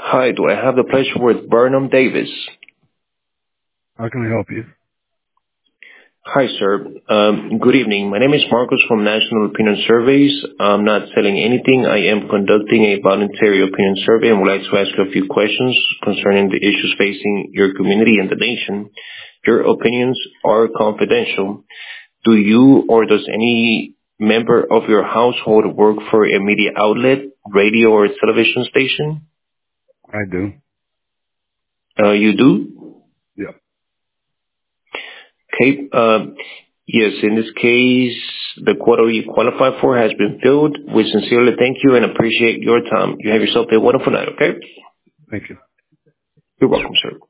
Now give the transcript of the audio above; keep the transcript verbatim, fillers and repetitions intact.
Hi, do I have the pleasure with Burnham Davis? How can I help you? Hi, sir. Um, good evening. My name is Marcos from National Opinion Surveys. I'm not selling anything. I am conducting a voluntary opinion survey and would like to ask you a few questions concerning the issues facing your community and the nation. Your opinions are confidential. Do you or does any member of your household work for a media outlet, radio or television station? I do. Uh, you do? Yep. Okay. Um, yes, in this case, the quota you qualify for has been filled. We sincerely thank you and appreciate your time. You have yourself a wonderful night, okay? Thank you. You're welcome, sir.